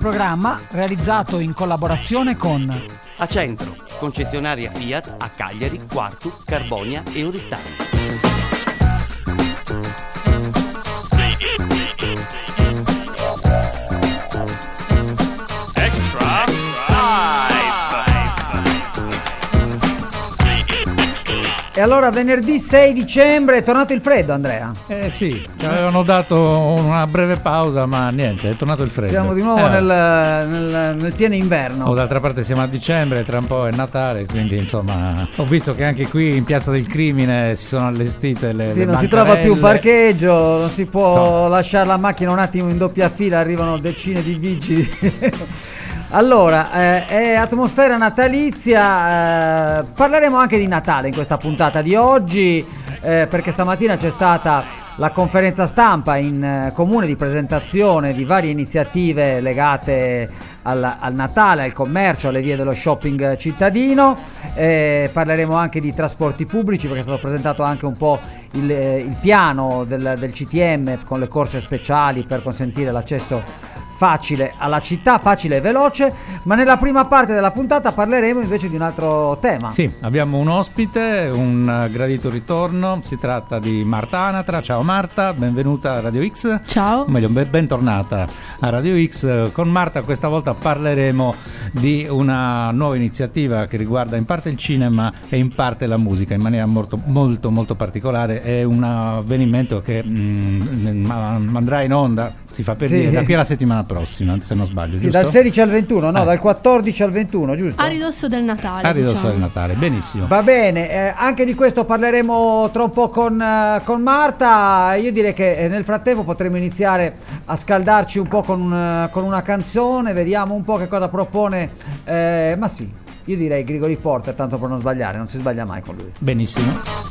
programma realizzato in collaborazione con Acentro, concessionaria Fiat a Cagliari, Quartu, Carbonia e Oristano. E allora venerdì 6 dicembre è tornato il freddo, Andrea? Sì, ci avevano dato una breve pausa, ma niente, è tornato il freddo. Siamo di nuovo nel pieno inverno. D'altra parte siamo a dicembre, tra un po' è Natale, quindi insomma ho visto che anche qui in Piazza del Crimine si sono allestite le non bancarelle. si trova più parcheggio, non si può lasciare la macchina un attimo in doppia fila, arrivano decine di vigili. Allora, è atmosfera natalizia, parleremo anche di Natale in questa puntata di oggi, perché stamattina c'è stata la conferenza stampa in comune di presentazione di varie iniziative legate al Natale, al commercio, alle vie dello shopping cittadino. Parleremo anche di trasporti pubblici, perché è stato presentato anche un po' il piano del CTM con le corse speciali per consentire l'accesso facile alla città, facile e veloce. Ma nella prima parte della puntata parleremo invece di un altro tema. Sì, abbiamo un ospite, un gradito ritorno, si tratta di Marta Anatra. Ciao Marta, benvenuta a Radio X. Ciao. Meglio, bentornata a Radio X. Con Marta questa volta parleremo di una nuova iniziativa che riguarda in parte il cinema e in parte la musica, in maniera molto molto molto particolare. È un avvenimento che andrà in onda, si fa per dire, da qui alla settimana prossima, se non sbaglio, giusto? Dal 16 al 21, no, dal 14 al 21, giusto? A ridosso del Natale. A ridosso del Natale, benissimo. Va bene, anche di questo parleremo tra un po' con Marta. Io direi che nel frattempo potremo iniziare a scaldarci un po' con una canzone, vediamo un po' che cosa propone, ma sì, io direi Grigori Porter, tanto per non sbagliare, non si sbaglia mai con lui. Benissimo.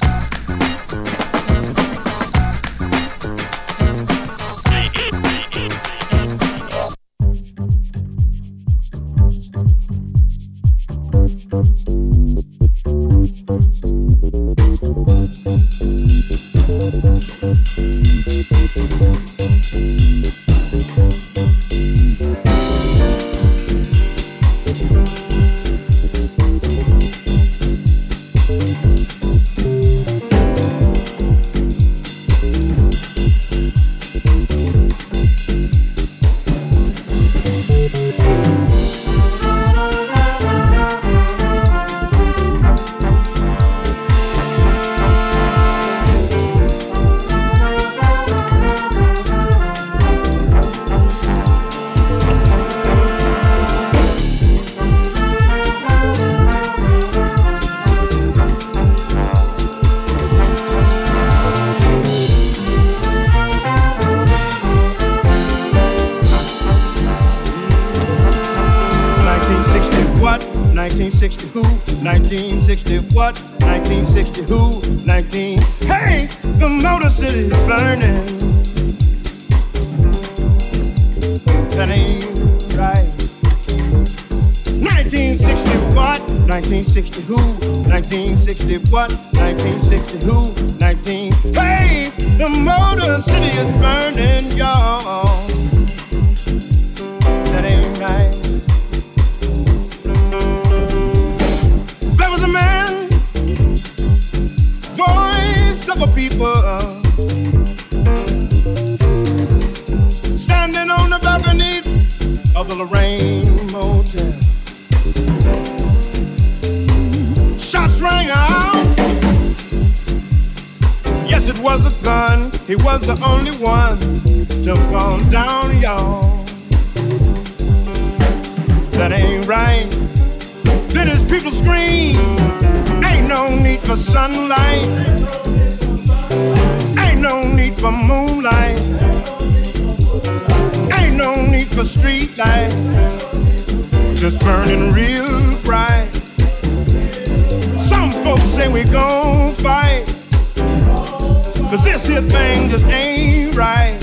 Hey, the Motor City is burning. That ain't right. 1960 what? 1960 who? 1960 what? 1960 who? 19. Hey, the Motor City is burning, y'all. That ain't right. There was a man, voice of a people, standing on the balcony of the Lorraine Motel. Shots rang out. Yes, it was a gun. He was the only one to fall down, y'all. That ain't right. Then his people scream, ain't no need for sunlight, ain't no need for moonlight, ain't no need for street light, just burning real bright. Some folks say we gon' fight, 'cause this here thing just ain't right.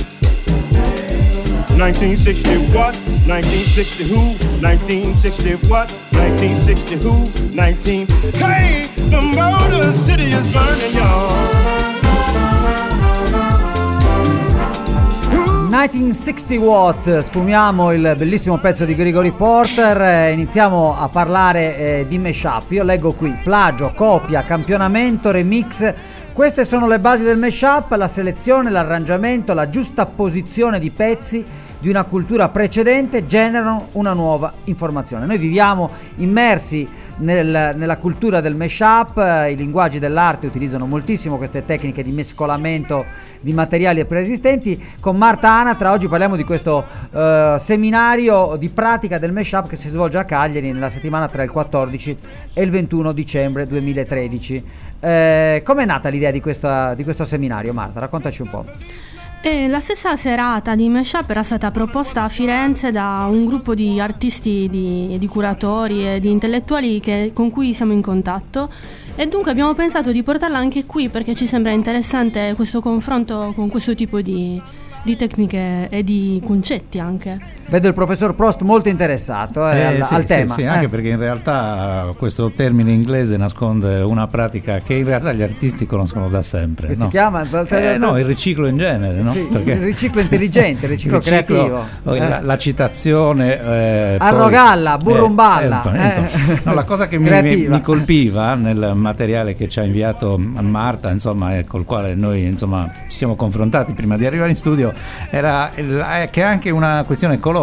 1960 what? 1960 who? 1960 what? 1960 who? 19. Hey, the Motor City is burning, y'all. 1960 Watt, sfumiamo il bellissimo pezzo di Gregory Porter, iniziamo a parlare di mashup. Io leggo qui: plagio, copia, campionamento, remix. Queste sono le basi del mashup: la selezione, l'arrangiamento, la giusta posizione di pezzi di una cultura precedente generano una nuova informazione. Noi viviamo immersi nella cultura del mashup, i linguaggi dell'arte utilizzano moltissimo queste tecniche di mescolamento di materiali preesistenti. Con Marta Anatra oggi parliamo di questo seminario di pratica del mashup che si svolge a Cagliari nella settimana tra il 14 e il 21 dicembre 2013. Com'è nata l'idea di questo seminario, Marta? Raccontaci un po'. La stessa serata di mashup era stata proposta a Firenze da un gruppo di artisti, di curatori e di intellettuali con cui siamo in contatto, e dunque abbiamo pensato di portarla anche qui perché ci sembra interessante questo confronto con questo tipo di tecniche e di concetti anche. Vedo il professor Prost molto interessato al tema. Sì, anche perché in realtà questo termine inglese nasconde una pratica che in realtà gli artisti conoscono da sempre. Che si chiama? Il riciclo in genere, no? Sì, perché il riciclo intelligente, il riciclo creativo. La citazione... Arrogalla, burrumballa. No, la cosa che mi colpiva nel materiale che ci ha inviato Marta, insomma, col quale noi insomma ci siamo confrontati prima di arrivare in studio, era che è anche una questione ecologica,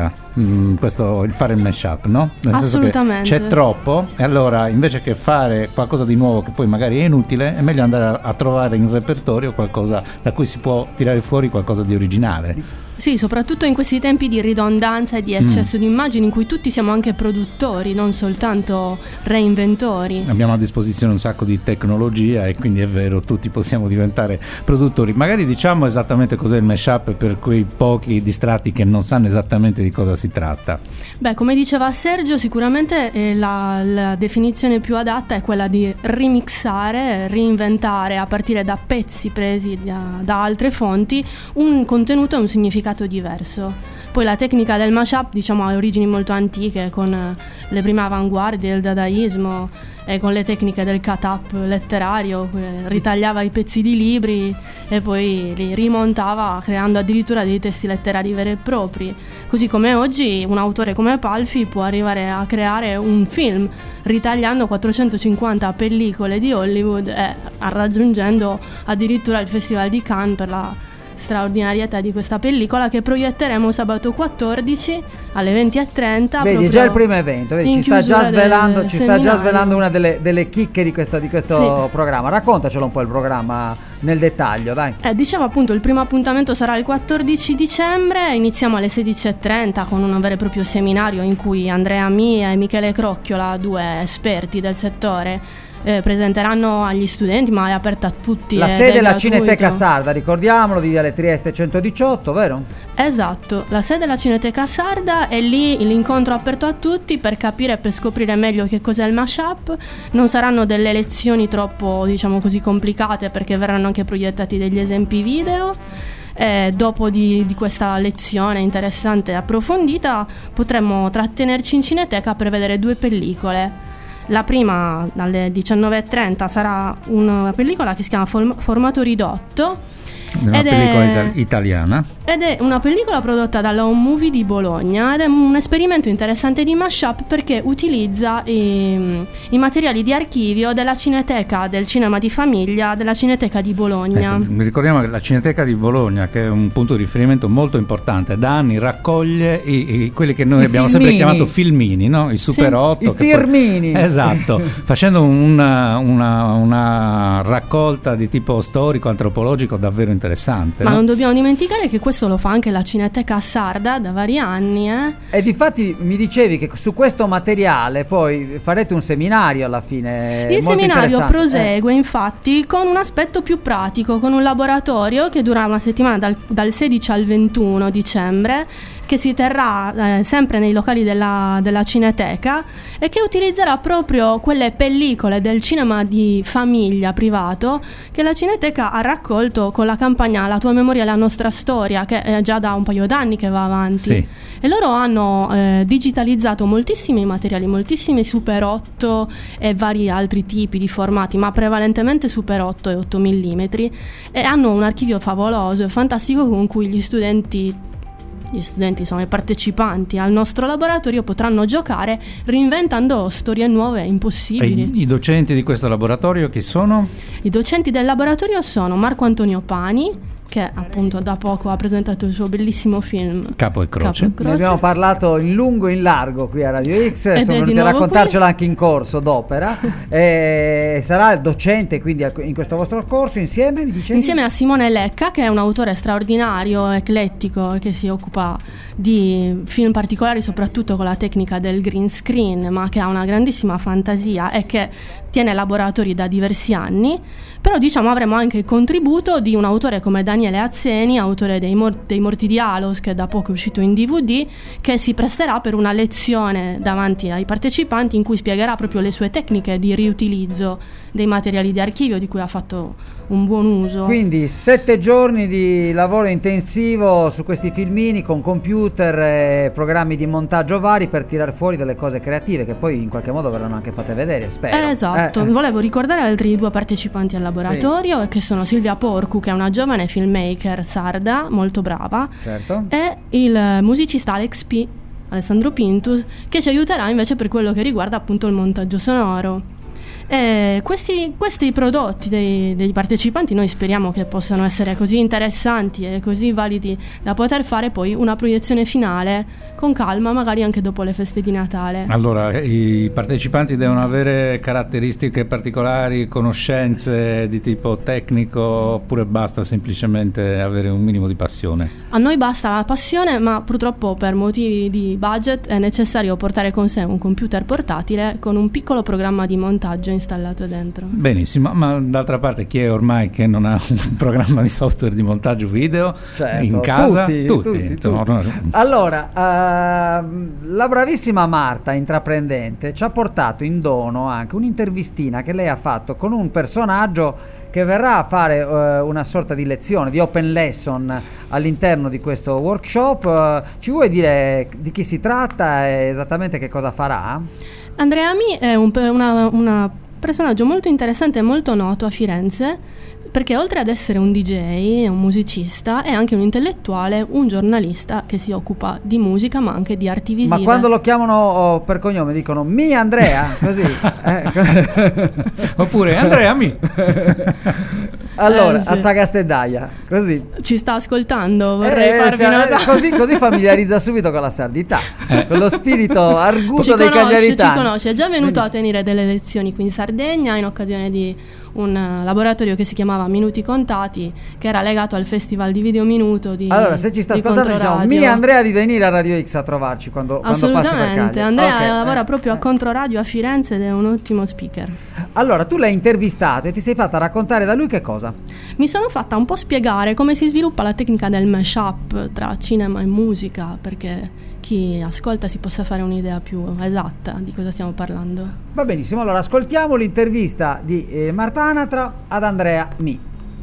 questo, il fare il mashup, no? Nel Assolutamente. senso che c'è troppo, e allora invece che fare qualcosa di nuovo che poi magari è inutile, è meglio andare a trovare in repertorio qualcosa da cui si può tirare fuori qualcosa di originale. Sì, soprattutto in questi tempi di ridondanza e di eccesso di immagini in cui tutti siamo anche produttori, non soltanto reinventori. Abbiamo a disposizione un sacco di tecnologia e quindi è vero, tutti possiamo diventare produttori. Magari diciamo esattamente cos'è il mashup per quei pochi distratti che non sanno esattamente di cosa si tratta. Beh, come diceva Sergio, sicuramente la definizione più adatta è quella di remixare, reinventare a partire da pezzi presi da altre fonti un contenuto e un significato diverso. Poi la tecnica del mashup, diciamo, ha origini molto antiche, con le prime avanguardie del dadaismo e con le tecniche del cut-up letterario, ritagliava i pezzi di libri e poi li rimontava creando addirittura dei testi letterari veri e propri. Così come oggi un autore come Palfi può arrivare a creare un film ritagliando 450 pellicole di Hollywood e raggiungendo addirittura il Festival di Cannes per la straordinarietà di questa pellicola, che proietteremo sabato 14 alle 20:30. Vedi, è già il primo evento, vedi, ci sta già svelando una delle chicche di questo sì, programma. Raccontacelo un po' il programma nel dettaglio, dai. Diciamo appunto, il primo appuntamento sarà il 14 dicembre, iniziamo alle 16:30 con un vero e proprio seminario in cui Andrea Mia e Michele Crocchiola, due esperti del settore, presenteranno agli studenti, ma è aperta a tutti. La sede è la Cineteca Sarda, ricordiamolo, di Viale Trieste 118, vero? Esatto, la sede è la Cineteca Sarda e lì l'incontro è aperto a tutti per capire e per scoprire meglio che cos'è il mashup. Non saranno delle lezioni troppo, diciamo così, complicate, perché verranno anche proiettati degli esempi video. Dopo di questa lezione interessante e approfondita potremmo trattenerci in Cineteca per vedere due pellicole. La prima, dalle 19:30, sarà una pellicola che si chiama Formato ridotto. Una pellicola italiana. Ed è una pellicola prodotta dalla Home Movie di Bologna ed è un esperimento interessante di mashup perché utilizza i materiali di archivio della Cineteca del cinema di famiglia della Cineteca di Bologna. Ecco, ricordiamo che la Cineteca di Bologna, che è un punto di riferimento molto importante, da anni raccoglie quelli che noi abbiamo sempre chiamato filmini, no? I Super 8. I firmini. Esatto, facendo una raccolta di tipo storico, antropologico davvero interessante. Ma no? non dobbiamo dimenticare che questo lo fa anche la Cineteca Sarda da vari anni. E difatti mi dicevi che su questo materiale poi farete un seminario alla fine. Il seminario prosegue infatti con un aspetto più pratico, con un laboratorio che dura una settimana dal 16 al 21 dicembre, che si terrà sempre nei locali della Cineteca e che utilizzerà proprio quelle pellicole del cinema di famiglia privato che la Cineteca ha raccolto con la campagna La tua memoria è la nostra storia, che è già da un paio d'anni che va avanti. Sì. E loro hanno digitalizzato moltissimi materiali, moltissimi Super 8 e vari altri tipi di formati, ma prevalentemente Super 8 e 8 mm, e hanno un archivio favoloso e fantastico con cui gli studenti sono i partecipanti al nostro laboratorio, potranno giocare reinventando storie nuove impossibili. E i docenti di questo laboratorio chi sono? I docenti del laboratorio sono Marco Antonio Pani, che appunto da poco ha presentato il suo bellissimo film Capo e Croce. Ne abbiamo parlato in lungo e in largo qui a Radio X, sono venuti a raccontarcelo anche in corso d'opera. Sarà il docente quindi in questo vostro corso insieme, mi dicevi? Insieme a Simone Lecca, che è un autore straordinario, eclettico, che si occupa di film particolari soprattutto con la tecnica del green screen, ma che ha una grandissima fantasia e che tiene laboratori da diversi anni. Però diciamo avremo anche il contributo di un autore come Daniele Azzeni, autore dei Morti di Alos, che da poco è uscito in DVD, che si presterà per una lezione davanti ai partecipanti in cui spiegherà proprio le sue tecniche di riutilizzo dei materiali di archivio di cui ha fatto un buon uso. Quindi 7 giorni di lavoro intensivo su questi filmini con computer e programmi di montaggio vari per tirar fuori delle cose creative che poi in qualche modo verranno anche fatte vedere, spero. Esatto. Volevo ricordare altri 2 partecipanti al laboratorio, che sono Silvia Porcu, che è una giovane filmmaker sarda molto brava, certo, e il musicista Alessandro Pintus, che ci aiuterà invece per quello che riguarda appunto il montaggio sonoro. Questi prodotti dei partecipanti noi speriamo che possano essere così interessanti e così validi da poter fare poi una proiezione finale con calma, magari anche dopo le feste di Natale. Allora, i partecipanti devono avere caratteristiche particolari, conoscenze di tipo tecnico, oppure basta semplicemente avere un minimo di passione? A noi basta la passione, ma purtroppo per motivi di budget è necessario portare con sé un computer portatile con un piccolo programma di montaggio installato dentro. Benissimo, ma d'altra parte chi è ormai che non ha un programma di software di montaggio video, certo, in casa? Tutti. Allora, la bravissima Marta, intraprendente, ci ha portato in dono anche un'intervistina che lei ha fatto con un personaggio che verrà a fare una sorta di lezione, di open lesson all'interno di questo workshop. Ci vuoi dire di chi si tratta e esattamente che cosa farà? Andrea Mi è un personaggio molto interessante e molto noto a Firenze, perché oltre ad essere un DJ, un musicista, è anche un intellettuale, un giornalista che si occupa di musica ma anche di arti visive. Ma quando lo chiamano per cognome dicono Mi Andrea, così. Oppure Andrea Mi. Allora, sì. a Sagastedaia, così. Ci sta ascoltando, vorrei farvi notare. Così familiarizza subito con la sardità, con lo spirito arguto dei cagliaritani. Ci conosce, è già venuto a tenere delle lezioni qui in Sardegna in occasione di un laboratorio che si chiamava Minuti Contati, che era legato al festival di Video Minuto di Allora, se ci sta ascoltando, diciamo Mi Andrea di venire a Radio X a trovarci quando passi per Cagliari. Andrea lavora proprio a Controradio a Firenze ed è un ottimo speaker. Allora, tu l'hai intervistato e ti sei fatta raccontare da lui che cosa? Mi sono fatta un po' spiegare come si sviluppa la tecnica del mashup tra cinema e musica, perché chi ascolta si possa fare un'idea più esatta di cosa stiamo parlando. Va benissimo, allora ascoltiamo l'intervista di Marta Anatra ad Andrea Mi.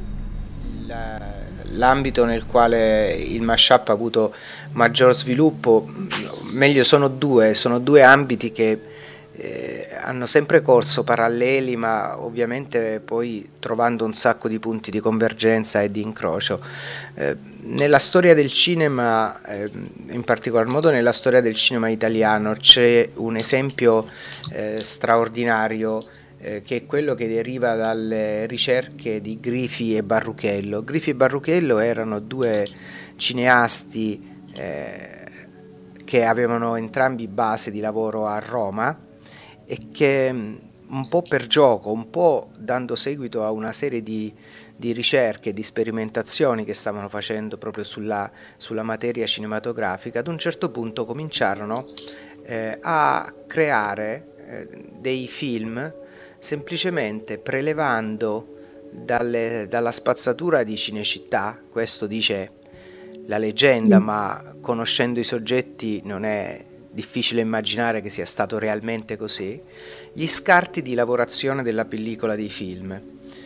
L'ambito nel quale il mashup ha avuto maggior sviluppo, meglio sono due ambiti che hanno sempre corso paralleli, ma ovviamente poi trovando un sacco di punti di convergenza e di incrocio. Nella storia del cinema, in particolar modo nella storia del cinema italiano, c'è un esempio straordinario che è quello che deriva dalle ricerche di Grifi e Barruchello. Grifi e Barruchello erano 2 cineasti che avevano entrambi base di lavoro a Roma e che un po' per gioco, un po' dando seguito a una serie di ricerche, di sperimentazioni che stavano facendo proprio sulla materia cinematografica, ad un certo punto cominciarono a creare dei film semplicemente prelevando dalla spazzatura di Cinecittà, questo dice la leggenda, ma conoscendo i soggetti non è difficile immaginare che sia stato realmente così, gli scarti di lavorazione della pellicola dei film.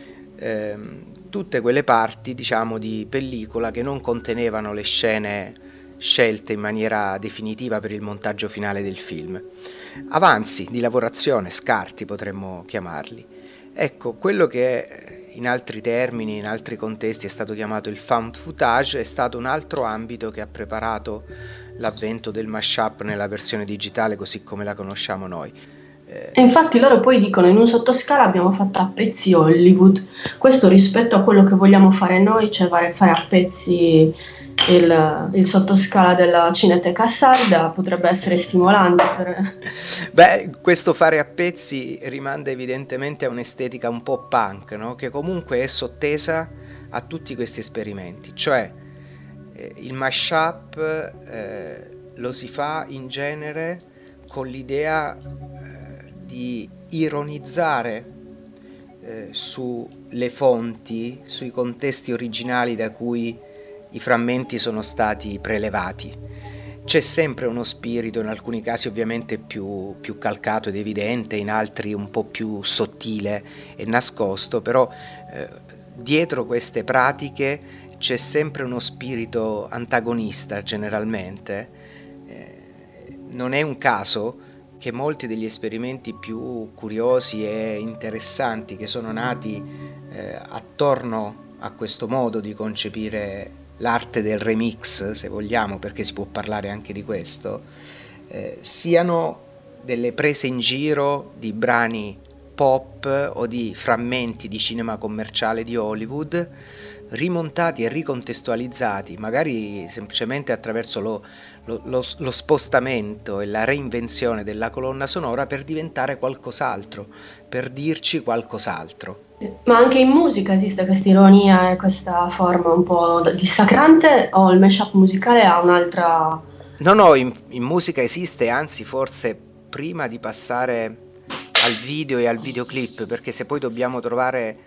Tutte quelle parti, diciamo, di pellicola che non contenevano le scene scelte in maniera definitiva per il montaggio finale del film. Avanzi di lavorazione, scarti potremmo chiamarli. Ecco, quello che in altri termini, in altri contesti è stato chiamato il found footage è stato un altro ambito che ha preparato l'avvento del mashup nella versione digitale così come la conosciamo noi. E infatti loro poi dicono: in un sottoscala abbiamo fatto a pezzi Hollywood, questo rispetto a quello che vogliamo fare noi, cioè fare a pezzi il sottoscala della Cineteca Sarda, potrebbe essere stimolante Beh, questo fare a pezzi rimanda evidentemente a un'estetica un po' punk, no? Che comunque è sottesa a tutti questi esperimenti, cioè il mashup lo si fa in genere con l'idea di ironizzare sulle fonti, sui contesti originali da cui i frammenti sono stati prelevati. C'è sempre uno spirito, in alcuni casi ovviamente più calcato ed evidente, in altri un po' più sottile e nascosto, però dietro queste pratiche c'è sempre uno spirito antagonista generalmente. Non è un caso che molti degli esperimenti più curiosi e interessanti che sono nati attorno a questo modo di concepire l'arte del remix, se vogliamo, perché si può parlare anche di questo, siano delle prese in giro di brani pop o di frammenti di cinema commerciale di Hollywood rimontati e ricontestualizzati, magari semplicemente attraverso lo spostamento e la reinvenzione della colonna sonora per diventare qualcos'altro, per dirci qualcos'altro. Ma anche in musica esiste questa ironia e questa forma un po' dissacrante, o il mashup musicale ha un'altra... No, in musica esiste, anzi forse prima di passare al video e al videoclip, perché se poi dobbiamo trovare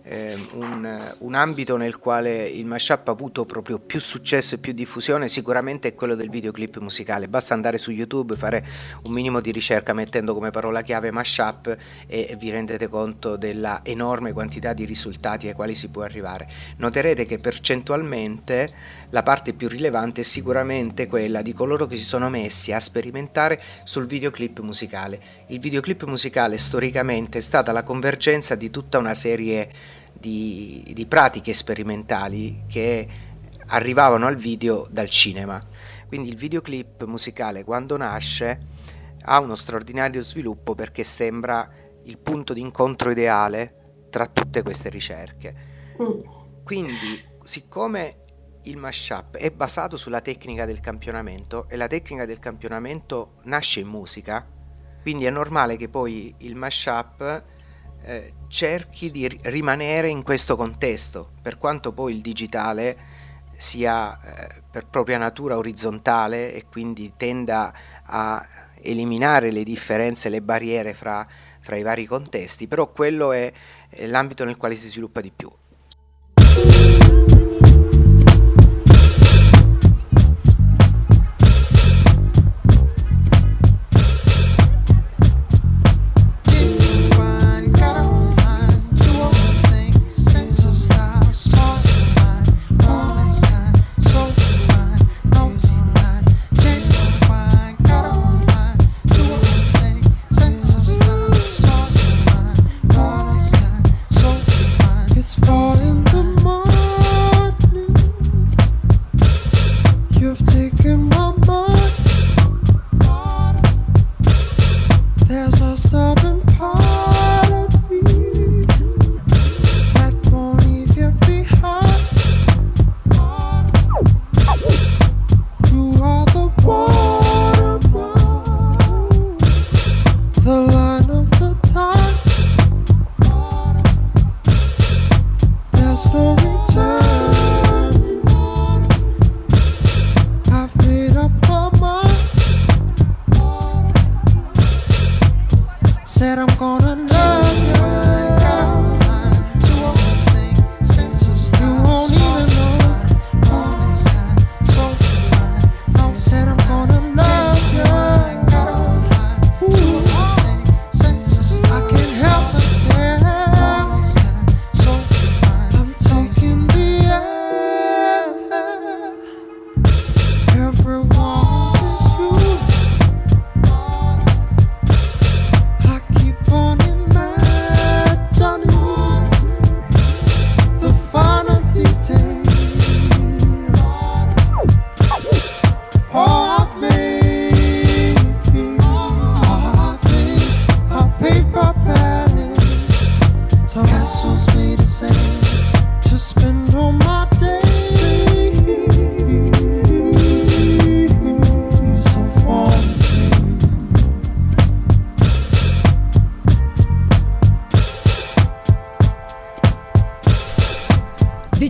un ambito nel quale il mashup ha avuto proprio più successo e più diffusione, sicuramente è quello del videoclip musicale. Basta andare su YouTube, fare un minimo di ricerca mettendo come parola chiave mashup e vi rendete conto della enorme quantità di risultati ai quali si può arrivare. Noterete che percentualmente la parte più rilevante è sicuramente quella di coloro che si sono messi a sperimentare sul videoclip musicale. Il videoclip musicale storicamente è stata la convergenza di tutta una serie di pratiche sperimentali che arrivavano al video dal cinema. Quindi il videoclip musicale, quando nasce, ha uno straordinario sviluppo perché sembra il punto di incontro ideale tra tutte queste ricerche. Quindi, siccome il mashup è basato sulla tecnica del campionamento e la tecnica del campionamento nasce in musica, quindi è normale che poi il mashup cerchi di rimanere in questo contesto, per quanto poi il digitale sia per propria natura orizzontale e quindi tenda a eliminare le differenze, le barriere fra i vari contesti, però quello è l'ambito nel quale si sviluppa di più. It's 4 in the morning.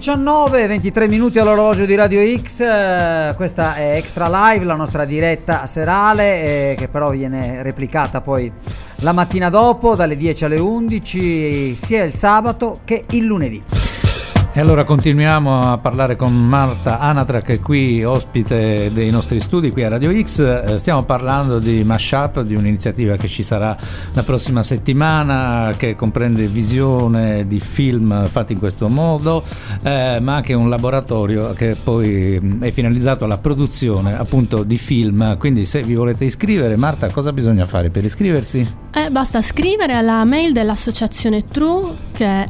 19, 23 minuti all'orologio di Radio X. Questa è Extra Live, la nostra diretta serale, che però viene replicata poi la mattina dopo dalle 10 alle 11, sia il sabato che il lunedì. E allora continuiamo a parlare con Marta Anatra, che è qui ospite dei nostri studi qui a Radio X. Stiamo parlando di Mashup, di un'iniziativa che ci sarà la prossima settimana, che comprende visione di film fatti in questo modo, ma anche un laboratorio che poi è finalizzato alla produzione appunto di film. Quindi se vi volete iscrivere, Marta, cosa bisogna fare per iscriversi? Basta scrivere alla mail dell'associazione True, che è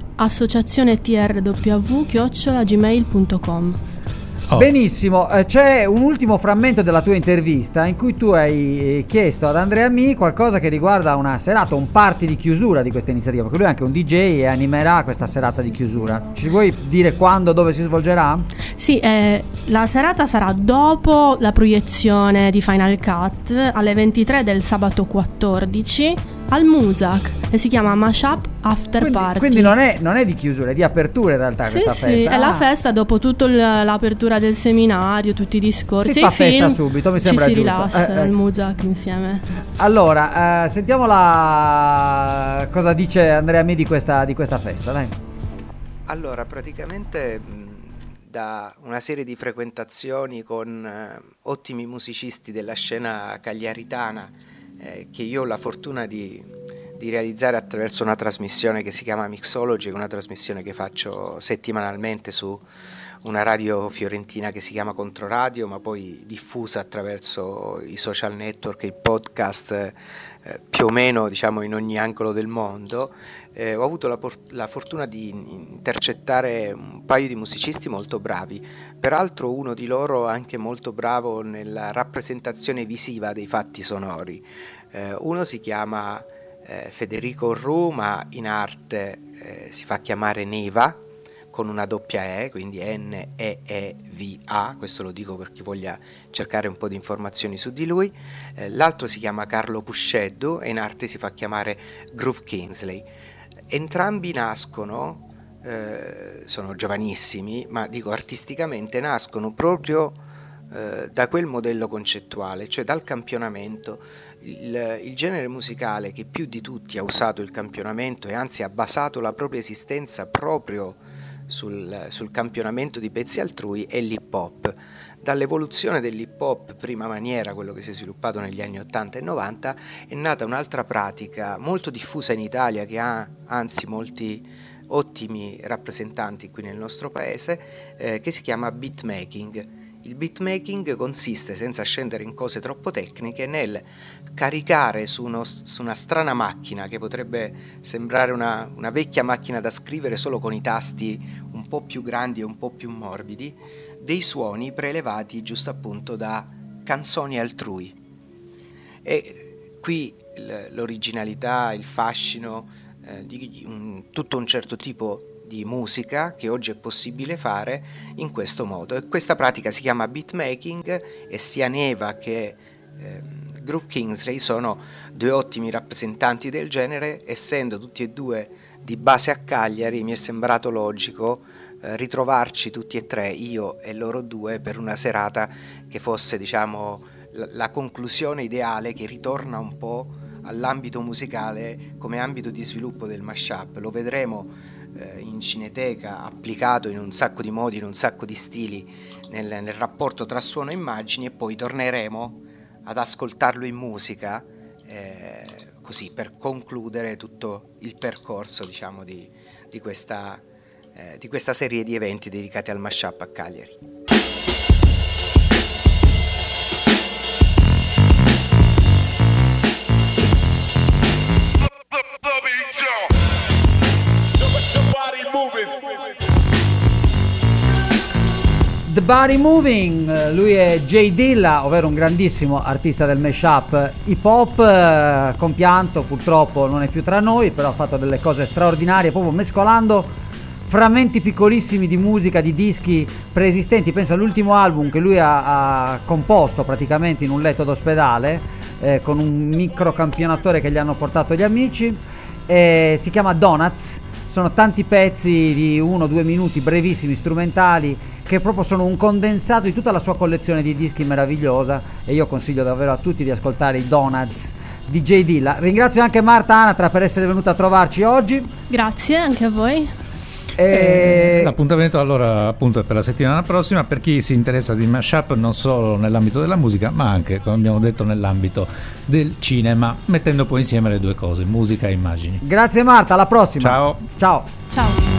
associazionetrw@gmail.com. Oh. Benissimo, c'è un ultimo frammento della tua intervista in cui tu hai chiesto ad Andrea Mi qualcosa che riguarda una serata, un party di chiusura di questa iniziativa, perché lui è anche un DJ e animerà questa serata di chiusura. Ci vuoi dire quando, dove si svolgerà? Sì, la serata sarà dopo la proiezione di Final Cut alle 23 del sabato 14 al Muzak, e si chiama Mashup After Party. Quindi non è di chiusura, è di apertura in realtà questa festa. Sì, è la festa dopo tutta l'apertura del seminario, tutti i discorsi. Si fa festa subito, mi sembra giusto. Ci si rilassa al Muzak insieme. Allora, sentiamo cosa dice Andrea Mi di questa festa, dai. Allora, praticamente da una serie di frequentazioni con ottimi musicisti della scena cagliaritana, che io ho la fortuna di realizzare attraverso una trasmissione che si chiama Mixology, una trasmissione che faccio settimanalmente su una radio fiorentina che si chiama Controradio, ma poi diffusa attraverso i social network e i podcast più o meno, diciamo, in ogni angolo del mondo. Ho avuto la fortuna di intercettare un paio di musicisti molto bravi, peraltro uno di loro anche molto bravo nella rappresentazione visiva dei fatti sonori. Uno si chiama Federico Ru, ma in arte si fa chiamare Neva, con una doppia E, quindi Neeva, questo lo dico per chi voglia cercare un po' di informazioni su di lui. L'altro si chiama Carlo Pusceddu e in arte si fa chiamare Groove Kingsley. Entrambi nascono, sono giovanissimi, ma dico artisticamente nascono proprio da quel modello concettuale, cioè dal campionamento. Il genere musicale che più di tutti ha usato il campionamento e anzi ha basato la propria esistenza proprio sul campionamento di pezzi altrui è l'hip hop. Dall'evoluzione dell'hip hop prima maniera, quello che si è sviluppato negli anni 80 e 90, è nata un'altra pratica molto diffusa in Italia, che ha anzi molti ottimi rappresentanti qui nel nostro paese, che si chiama beatmaking. Il beatmaking consiste, senza scendere in cose troppo tecniche, nel caricare su una strana macchina che potrebbe sembrare una vecchia macchina da scrivere solo con i tasti un po' più grandi e un po' più morbidi, dei suoni prelevati giusto appunto da canzoni altrui. E qui l'originalità, il fascino di tutto un certo tipo di musica che oggi è possibile fare in questo modo, e questa pratica si chiama beatmaking, e sia Neva che Groove Kingsley sono due ottimi rappresentanti del genere. Essendo tutti e due di base a Cagliari, mi è sembrato logico ritrovarci tutti e tre, io e loro due, per una serata che fosse, diciamo, la conclusione ideale, che ritorna un po' all'ambito musicale come ambito di sviluppo del mashup. Lo vedremo in Cineteca applicato in un sacco di modi, in un sacco di stili nel rapporto tra suono e immagini, e poi torneremo ad ascoltarlo in musica, così per concludere tutto il percorso, diciamo, di questa serie di eventi dedicati al mashup a Cagliari. The Body Moving, lui è Jay Dilla, ovvero un grandissimo artista del mashup hip hop, compianto purtroppo non è più tra noi, però ha fatto delle cose straordinarie proprio mescolando frammenti piccolissimi di musica, di dischi preesistenti. Pensa all'ultimo album che lui ha composto praticamente in un letto d'ospedale, con un microcampionatore che gli hanno portato gli amici, si chiama Donuts. sono tanti pezzi di 1-2 minuti brevissimi, strumentali, che proprio sono un condensato di tutta la sua collezione di dischi meravigliosa, e io consiglio davvero a tutti di ascoltare i Donuts di J. Dilla. Ringrazio anche Marta Anatra per essere venuta a trovarci oggi. Grazie anche a voi. L'appuntamento allora appunto è per la settimana prossima, per chi si interessa di mashup non solo nell'ambito della musica ma anche, come abbiamo detto, nell'ambito del cinema, mettendo poi insieme le due cose, musica e immagini. Grazie Marta, alla prossima. Ciao. Ciao. Ciao.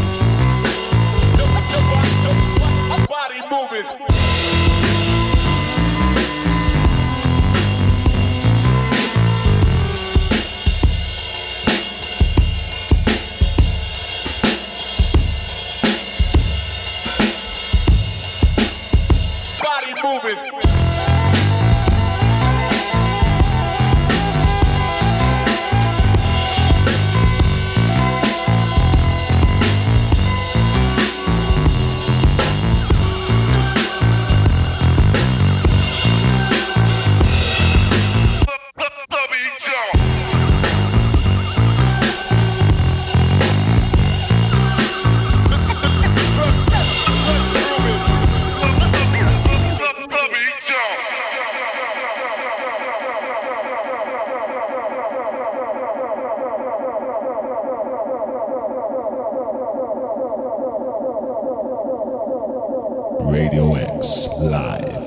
Radio X Live.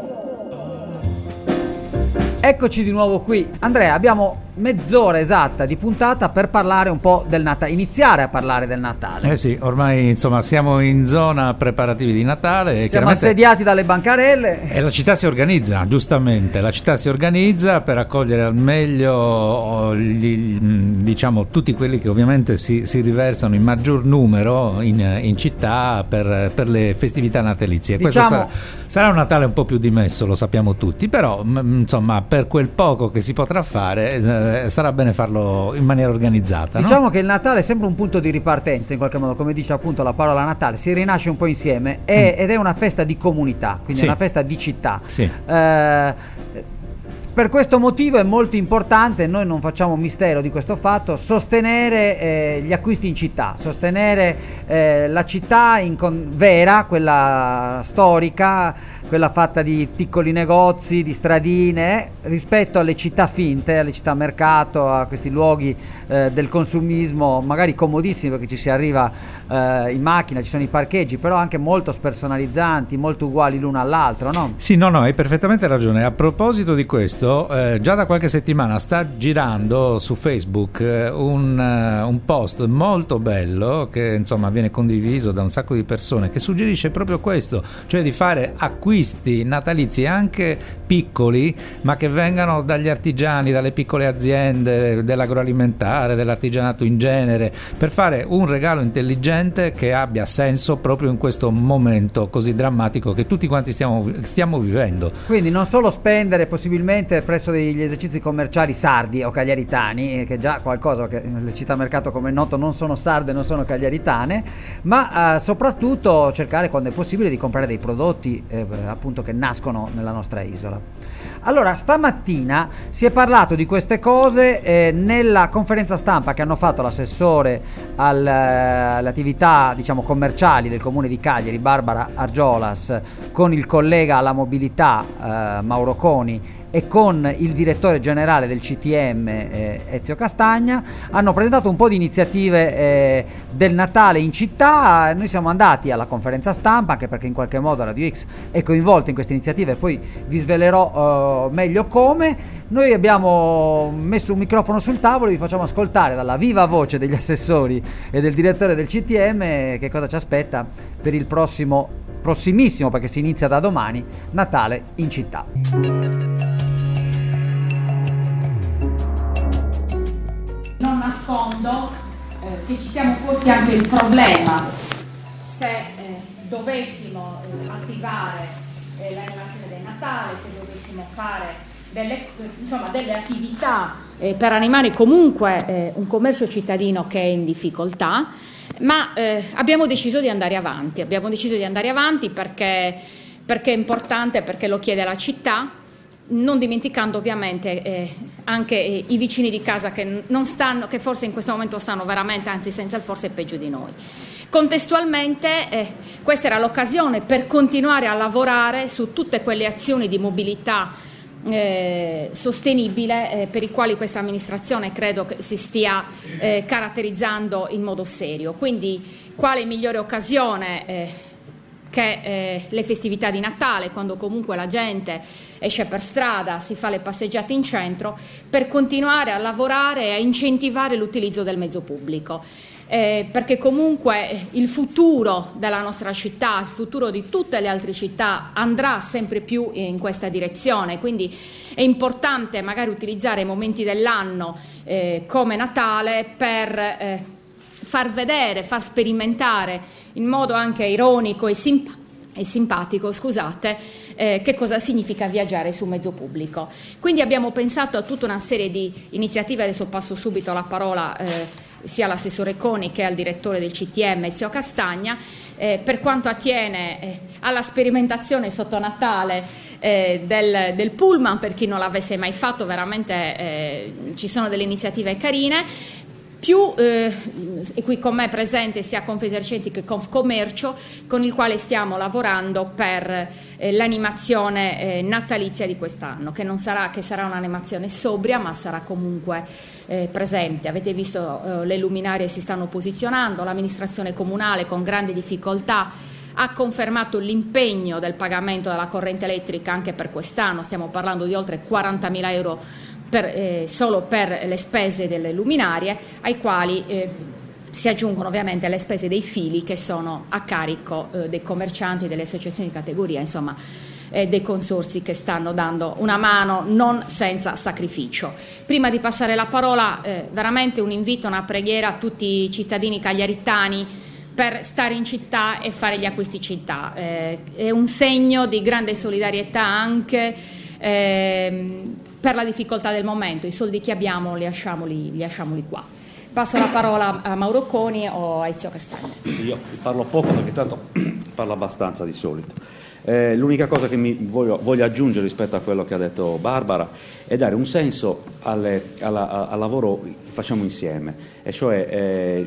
Eccoci di nuovo qui. Andrea, abbiamo mezz'ora esatta di puntata per parlare un po' del Natale, iniziare a parlare del Natale. Sì, ormai insomma siamo in zona preparativi di Natale e siamo assediati dalle bancarelle e la città si organizza, giustamente, la città si organizza per accogliere al meglio diciamo tutti quelli che ovviamente si riversano in maggior numero in città per le festività natalizie. Diciamo, questo sarà un Natale un po' più dimesso, lo sappiamo tutti, però insomma per quel poco che si potrà fare sarà bene farlo in maniera organizzata. Diciamo no? che il Natale è sempre un punto di ripartenza, in qualche modo, come dice appunto la parola Natale, si rinasce un po' insieme ed è una festa di comunità, quindi è una festa di città. Sì. Per questo motivo è molto importante, noi non facciamo mistero di questo fatto, sostenere gli acquisti in città, sostenere la città vera, quella storica, quella fatta di piccoli negozi, di stradine, rispetto alle città finte, alle città mercato, a questi luoghi del consumismo, magari comodissimi perché ci si arriva in macchina, ci sono i parcheggi, però anche molto spersonalizzanti, molto uguali l'uno all'altro, no? Sì, no, hai perfettamente ragione. A proposito di questo, già da qualche settimana sta girando su Facebook un post molto bello che insomma viene condiviso da un sacco di persone, che suggerisce proprio questo, cioè di fare acquisti natalizi anche piccoli, ma che vengano dagli artigiani, dalle piccole aziende dell'agroalimentare, dell'artigianato in genere, per fare un regalo intelligente che abbia senso proprio in questo momento così drammatico che tutti quanti stiamo vivendo. Quindi non solo spendere possibilmente presso degli esercizi commerciali sardi o cagliaritani, che è già qualcosa, che le città mercato, come è noto, non sono sarde, non sono cagliaritane, ma soprattutto cercare, quando è possibile, di comprare dei prodotti appunto che nascono nella nostra isola. Allora, stamattina si è parlato di queste cose nella conferenza stampa che hanno fatto l'assessore alle attività, diciamo, commerciali del comune di Cagliari, Barbara Argiolas, con il collega alla mobilità Mauro Coni e con il direttore generale del CTM Ezio Castagna. Hanno presentato un po' di iniziative del Natale in città. Noi siamo andati alla conferenza stampa, anche perché in qualche modo Radio X è coinvolto in queste iniziative, poi vi svelerò meglio come. Noi abbiamo messo un microfono sul tavolo e vi facciamo ascoltare dalla viva voce degli assessori e del direttore del CTM che cosa ci aspetta per il prossimissimo, perché si inizia da domani, Natale in città. Non nascondo che ci siamo posti anche il problema se dovessimo attivare l'animazione del Natale, se dovessimo fare delle attività per animare comunque un commercio cittadino che è in difficoltà, ma abbiamo deciso di andare avanti perché è importante, perché lo chiede la città, non dimenticando ovviamente anche i vicini di casa che non stanno, che forse in questo momento stanno veramente, anzi senza il forse peggio di noi. Contestualmente questa era l'occasione per continuare a lavorare su tutte quelle azioni di mobilità sostenibile per i quali questa amministrazione credo che si stia caratterizzando in modo serio. Quindi quale migliore occasione che le festività di Natale, quando comunque la gente esce per strada, si fa le passeggiate in centro, per continuare a lavorare e a incentivare l'utilizzo del mezzo pubblico. Perché comunque il futuro della nostra città, il futuro di tutte le altre città andrà sempre più in questa direzione, quindi è importante magari utilizzare i momenti dell'anno come Natale per far vedere, far sperimentare in modo anche ironico e simpatico, che cosa significa viaggiare su mezzo pubblico. Quindi abbiamo pensato a tutta una serie di iniziative, adesso passo subito la parola sia all'assessore Coni che al direttore del CTM Ezio Castagna, per quanto attiene alla sperimentazione sotto Natale del pullman, per chi non l'avesse mai fatto, veramente ci sono delle iniziative carine. E qui con me presente sia Confesercenti che Confcommercio, con il quale stiamo lavorando per l'animazione natalizia di quest'anno, che sarà un'animazione sobria, ma sarà comunque presente. Avete visto le luminarie si stanno posizionando, l'amministrazione comunale con grande difficoltà ha confermato l'impegno del pagamento della corrente elettrica anche per quest'anno, stiamo parlando di oltre 40.000 euro solo per le spese delle luminarie, ai quali si aggiungono ovviamente le spese dei fili che sono a carico dei commercianti, delle associazioni di categoria, insomma dei consorzi che stanno dando una mano non senza sacrificio. Prima di passare la parola, veramente un invito, una preghiera a tutti i cittadini cagliaritani per stare in città e fare gli acquisti in città. È un segno di grande solidarietà anche per la difficoltà del momento. I soldi che abbiamo lasciamoli qua. Passo la parola a Mauro Coni o a Ezio Castagna. Io parlo poco perché tanto parlo abbastanza di solito. L'unica cosa che voglio aggiungere rispetto a quello che ha detto Barbara è dare un senso al lavoro che facciamo insieme, e cioè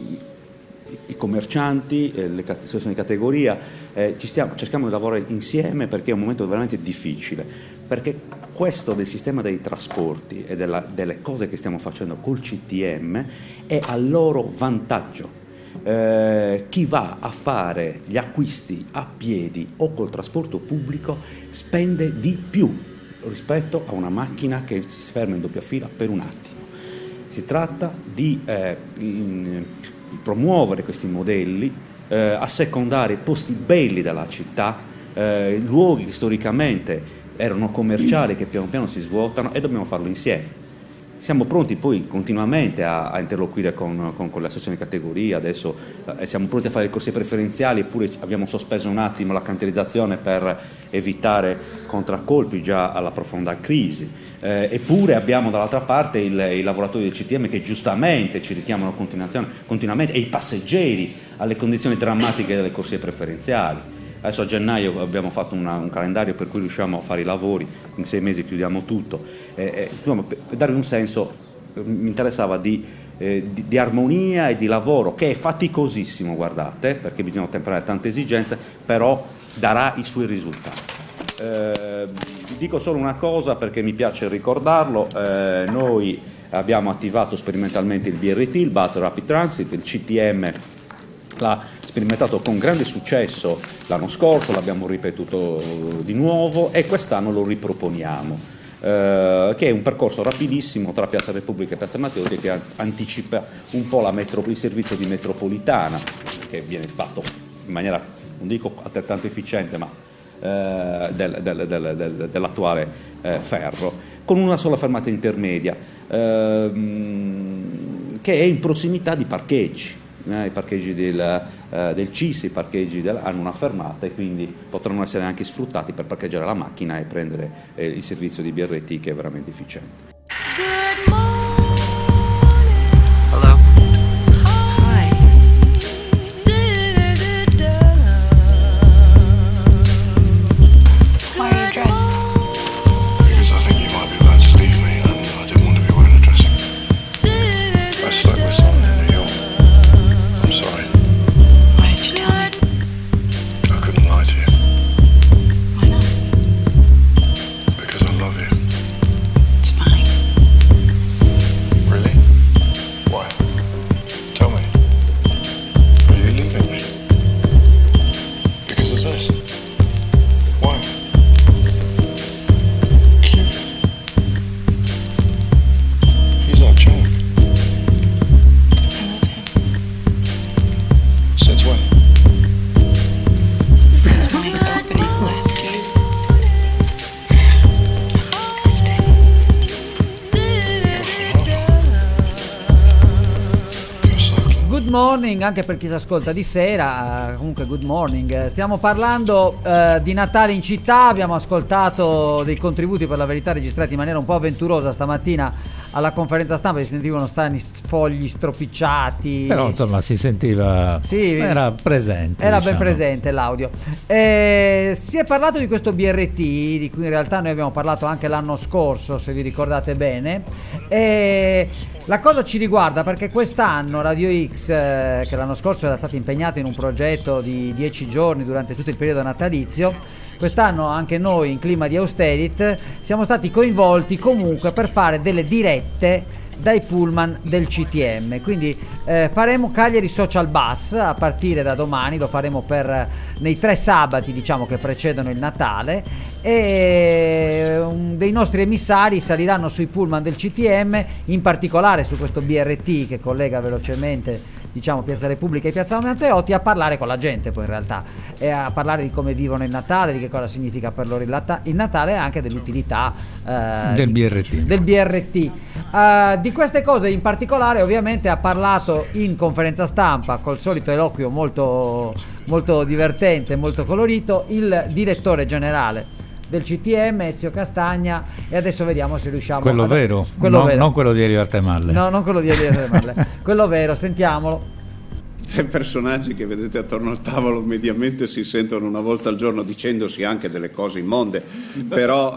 i commercianti, le associazioni di categoria, cerchiamo di lavorare insieme perché è un momento veramente difficile, perché questo del sistema dei trasporti e delle cose che stiamo facendo col CTM è a loro vantaggio. Chi va a fare gli acquisti a piedi o col trasporto pubblico spende di più rispetto a una macchina che si ferma in doppia fila per un attimo. Si tratta di promuovere questi modelli, assecondare posti belli della città, luoghi che storicamente erano commerciali che piano piano si svuotano, e dobbiamo farlo insieme. Siamo pronti poi continuamente a interloquire con le associazioni di categoria, adesso siamo pronti a fare i corsi preferenziali, eppure abbiamo sospeso un attimo la cantierizzazione per evitare contraccolpi già alla profonda crisi, eppure abbiamo dall'altra parte i lavoratori del CTM che giustamente ci richiamano continuamente, e i passeggeri alle condizioni drammatiche delle corsie preferenziali. Adesso a gennaio abbiamo fatto un calendario per cui riusciamo a fare i lavori, in 6 mesi chiudiamo tutto. Per darvi un senso, mi interessava di armonia e di lavoro, che è faticosissimo, guardate, perché bisogna ottemperare tante esigenze, però darà i suoi risultati. Dico solo una cosa perché mi piace ricordarlo, noi abbiamo attivato sperimentalmente il BRT, il Bus Rapid Transit, il CTM l'ha sperimentato con grande successo l'anno scorso, l'abbiamo ripetuto di nuovo e quest'anno lo riproponiamo, che è un percorso rapidissimo tra Piazza Repubblica e Piazza Matteotti, che anticipa un po' il servizio di metropolitana, che viene fatto in maniera, non dico altrettanto efficiente, ma dell'attuale ferro, con una sola fermata intermedia, che è in prossimità di parcheggi. I parcheggi del CIS, i parcheggi hanno una fermata e quindi potranno essere anche sfruttati per parcheggiare la macchina e prendere il servizio di BRT, che è veramente efficiente. Hello. Hi. Why are you dressed? morning anche per chi ci ascolta di sera, comunque good morning. Stiamo parlando di Natale in città, abbiamo ascoltato dei contributi per la verità registrati in maniera un po' avventurosa stamattina alla conferenza stampa, si sentivano strani fogli stropicciati. Però insomma si sentiva, sì, era presente. Era diciamo. ben presente l'audio. Si è parlato di questo BRT, di cui in realtà noi abbiamo parlato anche l'anno scorso, se vi ricordate bene. La cosa ci riguarda perché quest'anno Radio X, che l'anno scorso era stato impegnato in un progetto di 10 giorni durante tutto il periodo natalizio, quest'anno anche noi in clima di austerity siamo stati coinvolti comunque per fare delle dirette dai pullman del CTM, quindi faremo Cagliari Social Bus a partire da domani, lo faremo nei 3 sabati diciamo che precedono il Natale, e dei nostri emissari saliranno sui pullman del CTM, in particolare su questo BRT che collega velocemente diciamo Piazza Repubblica e Piazza Matteotti, a parlare con la gente poi in realtà, e a parlare di come vivono il Natale, di che cosa significa per loro il Natale, e anche dell'utilità del BRT. Di queste cose in particolare ovviamente ha parlato in conferenza stampa col solito eloquio molto, molto divertente, molto colorito, il direttore generale del CTM Ezio Castagna, e adesso vediamo se riusciamo quello vero, non quello di Elio Artemalle. No, non quello di Elio Artemalle. Quello vero, sentiamolo. 3 personaggi che vedete attorno al tavolo mediamente si sentono una volta al giorno, dicendosi anche delle cose immonde, però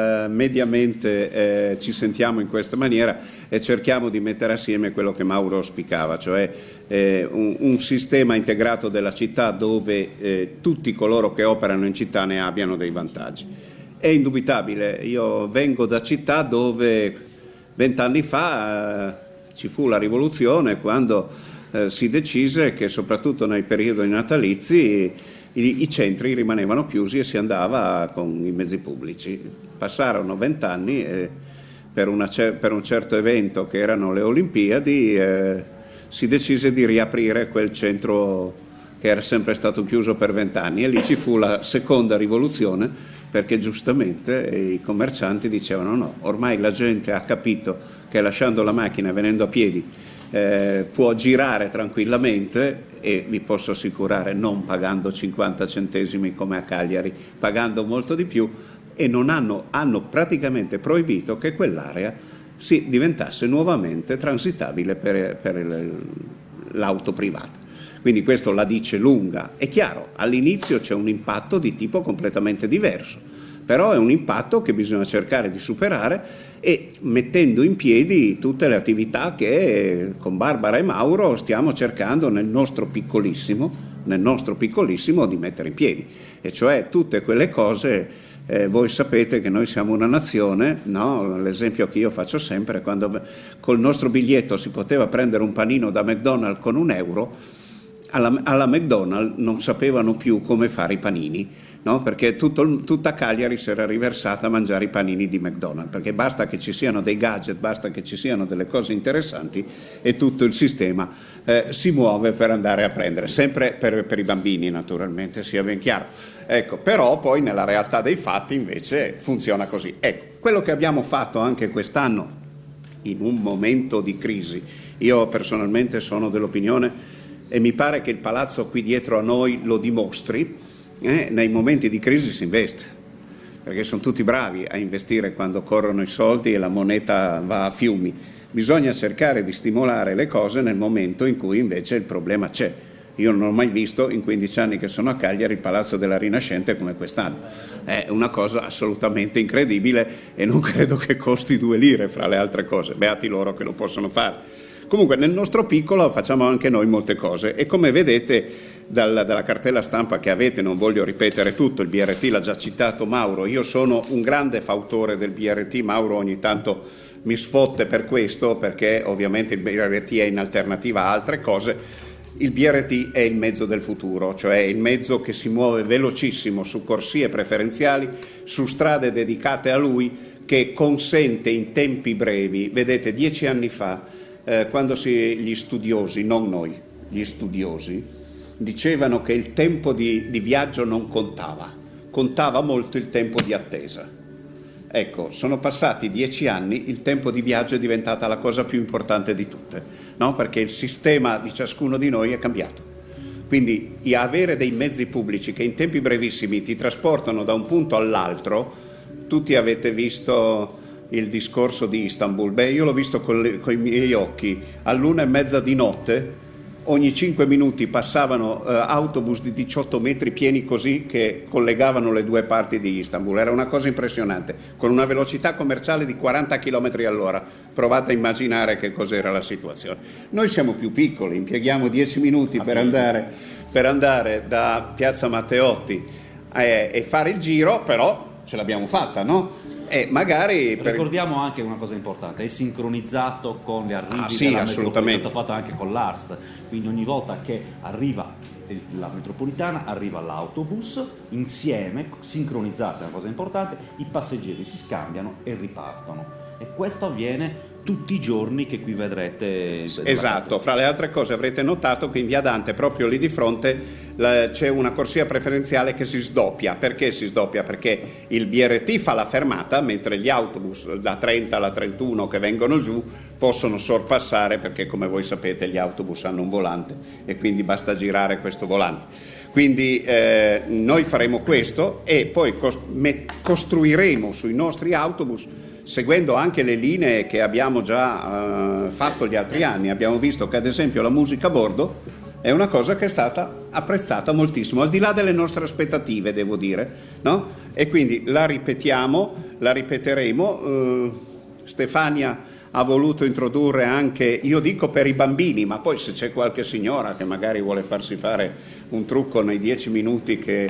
mediamente ci sentiamo in questa maniera e cerchiamo di mettere assieme quello che Mauro auspicava, cioè un sistema integrato della città dove tutti coloro che operano in città ne abbiano dei vantaggi. È indubitabile, io vengo da città dove 20 anni fa ci fu la rivoluzione, quando si decise che soprattutto nei periodi natalizi i centri rimanevano chiusi e si andava con i mezzi pubblici. Passarono 20 anni e per un certo evento che erano le Olimpiadi si decise di riaprire quel centro che era sempre stato chiuso per 20 anni, e lì ci fu la seconda rivoluzione, perché giustamente i commercianti dicevano no, ormai la gente ha capito che lasciando la macchina e venendo a piedi può girare tranquillamente, e vi posso assicurare non pagando 50 centesimi come a Cagliari, pagando molto di più, e non hanno praticamente proibito che quell'area si diventasse nuovamente transitabile per l'auto privata. Quindi questo la dice lunga. È chiaro, all'inizio c'è un impatto di tipo completamente diverso, però è un impatto che bisogna cercare di superare, e mettendo in piedi tutte le attività che con Barbara e Mauro stiamo cercando nel nostro piccolissimo di mettere in piedi, e cioè tutte quelle cose. Voi sapete che noi siamo una nazione, no? L'esempio che io faccio sempre, quando col nostro biglietto si poteva prendere un panino da McDonald's con €1, alla McDonald's non sapevano più come fare i panini, no? Perché tutta Cagliari si era riversata a mangiare i panini di McDonald's, perché basta che ci siano dei gadget, basta che ci siano delle cose interessanti e tutto il sistema si muove per andare a prendere, sempre per i bambini naturalmente, sia ben chiaro. Ecco, però poi nella realtà dei fatti invece funziona così. Ecco, quello che abbiamo fatto anche quest'anno in un momento di crisi, io personalmente sono dell'opinione, e mi pare che il palazzo qui dietro a noi lo dimostri, nei momenti di crisi si investe, perché sono tutti bravi a investire quando corrono i soldi e la moneta va a fiumi. Bisogna cercare di stimolare le cose nel momento in cui invece il problema c'è. Io non ho mai visto in 15 anni che sono a Cagliari il Palazzo della Rinascente come quest'anno. È una cosa assolutamente incredibile, e non credo che costi 2 lire fra le altre cose, beati loro che lo possono fare. Comunque nel nostro piccolo facciamo anche noi molte cose, e come vedete dalla cartella stampa che avete, non voglio ripetere tutto, il BRT l'ha già citato Mauro, io sono un grande fautore del BRT, Mauro ogni tanto mi sfotte per questo, perché ovviamente il BRT è in alternativa a altre cose. Il BRT è il mezzo del futuro, cioè il mezzo che si muove velocissimo su corsie preferenziali, su strade dedicate a lui, che consente in tempi brevi. Vedete, 10 anni fa, quando gli studiosi, non noi, gli studiosi, dicevano che il tempo di viaggio non contava molto il tempo di attesa. Ecco, sono passati 10 anni, il tempo di viaggio è diventata la cosa più importante di tutte, no? Perché il sistema di ciascuno di noi è cambiato. Quindi avere dei mezzi pubblici che in tempi brevissimi ti trasportano da un punto all'altro, tutti avete visto il discorso di Istanbul, io l'ho visto con i miei occhi, all'1:30 di notte, ogni 5 minuti passavano autobus di 18 metri pieni così che collegavano le due parti di Istanbul, era una cosa impressionante, con una velocità commerciale di 40 km all'ora, provate a immaginare che cos'era la situazione. Noi siamo più piccoli, impieghiamo 10 minuti per andare da Piazza Matteotti e fare il giro, però ce l'abbiamo fatta, no? E magari ricordiamo anche una cosa importante, è sincronizzato con gli arrivi della metropolitana, è stato fatto anche con l'ARST, quindi ogni volta che arriva la metropolitana arriva l'autobus insieme, sincronizzata, è una cosa importante, i passeggeri si scambiano e ripartono, e questo avviene tutti i giorni che qui vedrete. Esatto, fra le altre cose avrete notato che in via Dante, proprio lì di fronte, c'è una corsia preferenziale che si sdoppia. Perché si sdoppia? Perché il BRT fa la fermata, mentre gli autobus da 30 alla 31 che vengono giù possono sorpassare, perché come voi sapete gli autobus hanno un volante e quindi basta girare questo volante. Quindi noi faremo questo e poi costruiremo sui nostri autobus, seguendo anche le linee che abbiamo già fatto gli altri anni. Abbiamo visto che ad esempio la musica a bordo è una cosa che è stata apprezzata moltissimo, al di là delle nostre aspettative, devo dire, no? E quindi la ripeteremo. Stefania ha voluto introdurre anche, io dico per i bambini, ma poi se c'è qualche signora che magari vuole farsi fare un trucco nei 10 minuti che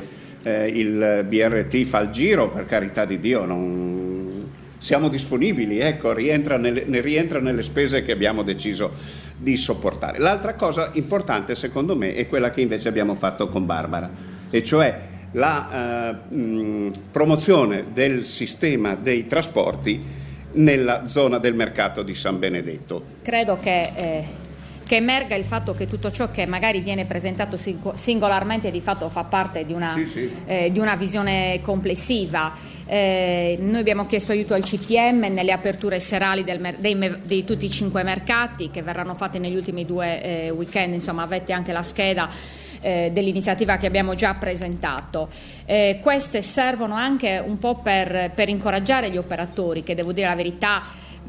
il BRT fa il giro, per carità di Dio, siamo disponibili, ecco, rientra nelle spese che abbiamo deciso di sopportare. L'altra cosa importante secondo me è quella che invece abbiamo fatto con Barbara, e cioè la promozione del sistema dei trasporti nella zona del mercato di San Benedetto. Credo che emerga il fatto che tutto ciò che magari viene presentato singolarmente di fatto fa parte di una visione complessiva. Noi abbiamo chiesto aiuto al CTM nelle aperture serali di tutti i 5 mercati che verranno fatte negli ultimi 2 weekend, insomma avete anche la scheda dell'iniziativa che abbiamo già presentato. Queste servono anche un po' per incoraggiare gli operatori che, devo dire la verità,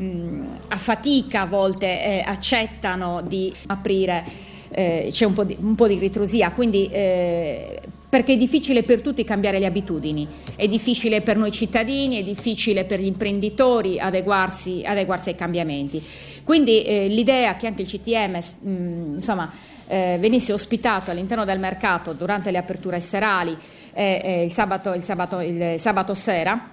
a fatica a volte accettano di aprire, c'è un po' di ritrosia, quindi perché è difficile per tutti cambiare le abitudini, è difficile per noi cittadini, è difficile per gli imprenditori adeguarsi ai cambiamenti. Quindi l'idea che anche il CTM venisse ospitato all'interno del mercato durante le aperture serali il sabato sera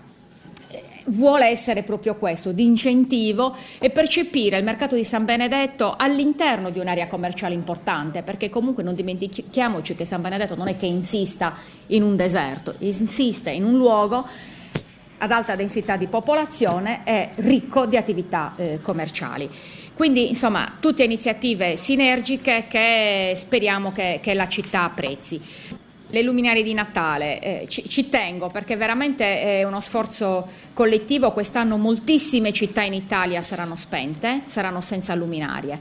vuole essere proprio questo, di incentivo, e percepire il mercato di San Benedetto all'interno di un'area commerciale importante, perché comunque non dimentichiamoci che San Benedetto non è che insista in un deserto, insiste in un luogo ad alta densità di popolazione e ricco di attività commerciali. Quindi insomma tutte iniziative sinergiche che speriamo che la città apprezzi. Le luminarie di Natale, ci tengo perché veramente è uno sforzo collettivo. Quest'anno moltissime città in Italia saranno spente, saranno senza luminarie.